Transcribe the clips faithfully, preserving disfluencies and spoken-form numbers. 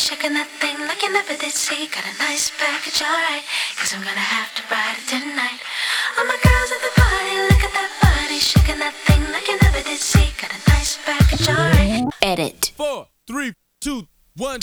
shaking that thing like you never did see. Got a nice package, alright, cause I'm gonna have to ride it tonight. All my girls at the party, look at that body, shaking that thing like you never did see. Got a nice package, alright. Edit. Four, three, two, one.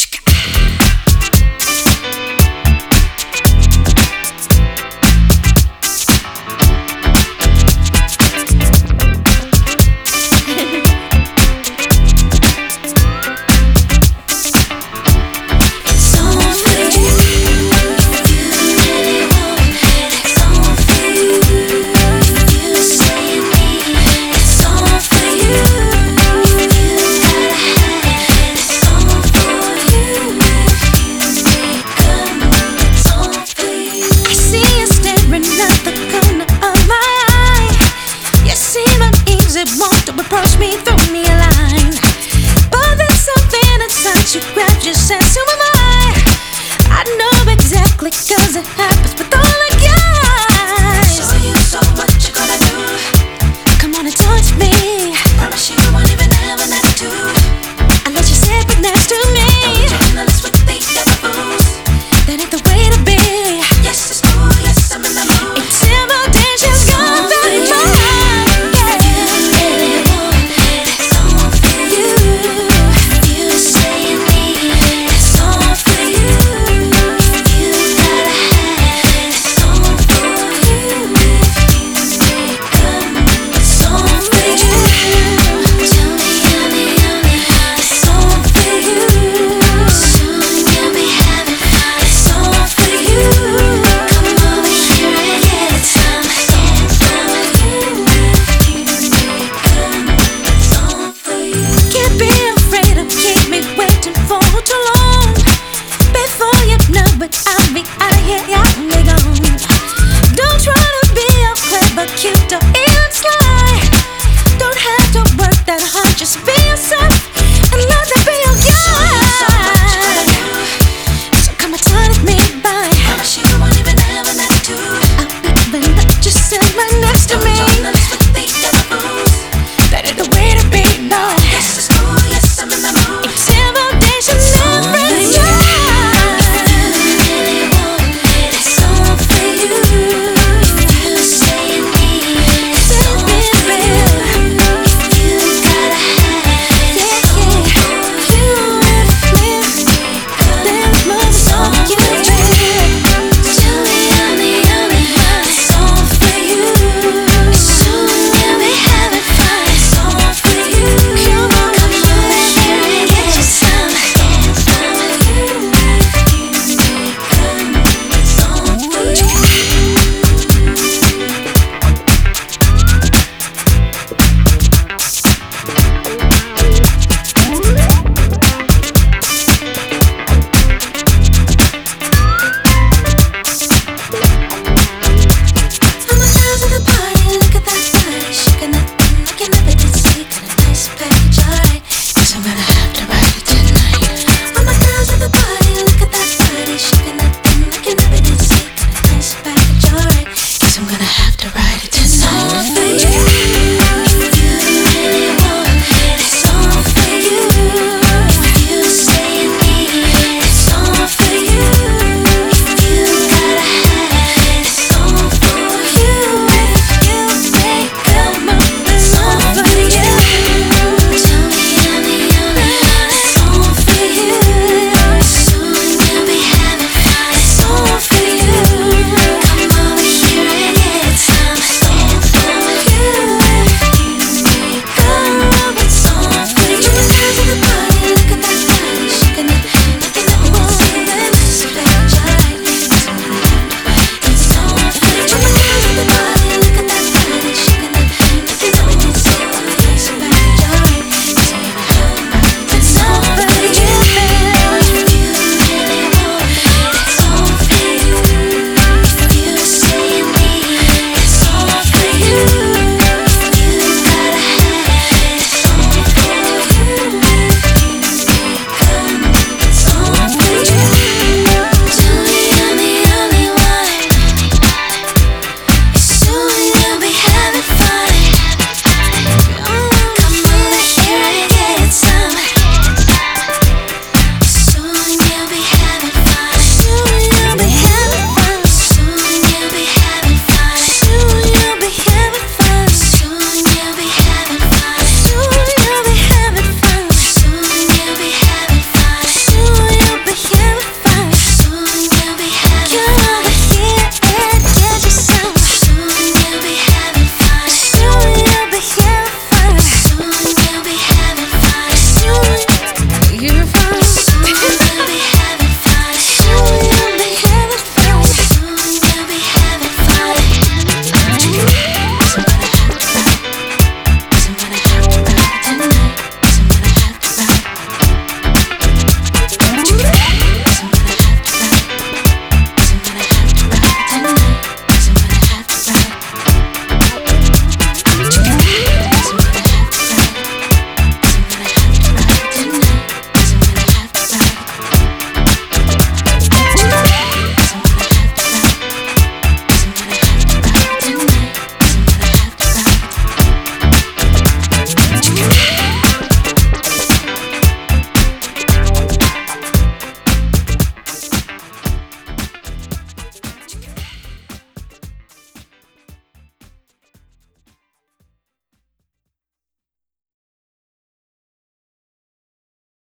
Want to approach me, throw me a line, but there's something inside you grabs your sense. Who am I? I know exactly, cause it happens with all the guys. Show you so what you gonna do. Come on and touch me. Promise you won't even have an attitude. I let you sit right next to me. Don't join the list with the other fools. That ain't the way to be. Yes, it's cool, yes, I'm in the mood. Intimidation's gone very far. Cute or even sly, don't have to work that hard, just be